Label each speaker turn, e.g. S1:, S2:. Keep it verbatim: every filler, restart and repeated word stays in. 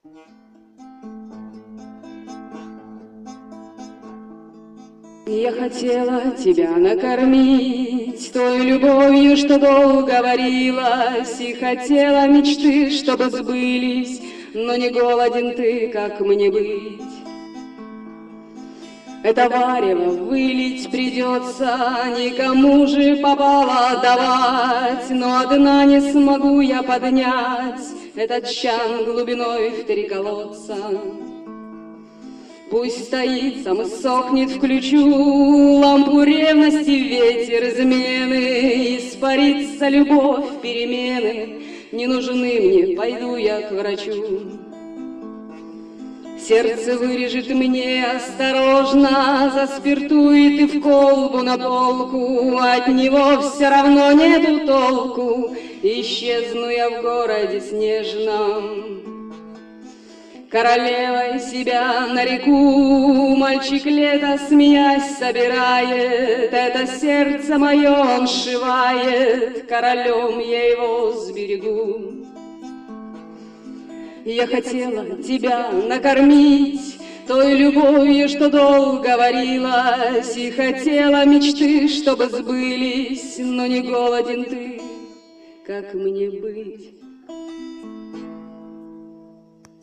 S1: Я хотела тебя накормить той любовью, что долго варилась, и хотела мечты, чтобы сбылись, но не голоден ты, как мне быть? Это варево вылить придется, никому же попало давать, но одна не смогу я поднять этот чан глубиной в три колодца. Пусть стоит, сам сохнет, включу лампу ревности, ветер измены, испарится любовь, перемены, не нужны мне, пойду я к врачу. Сердце вырежет мне осторожно, заспиртует и в колбу на полку, от него все равно нету толку, исчезну я в городе снежном. Королевой себя нареку, мальчик лето, смеясь, собирает, это сердце мое он сшивает, королем я его сберегу. Я хотела тебя накормить той любовью, что долго варилась, и хотела мечты, чтобы сбылись, но не голоден ты, как мне быть?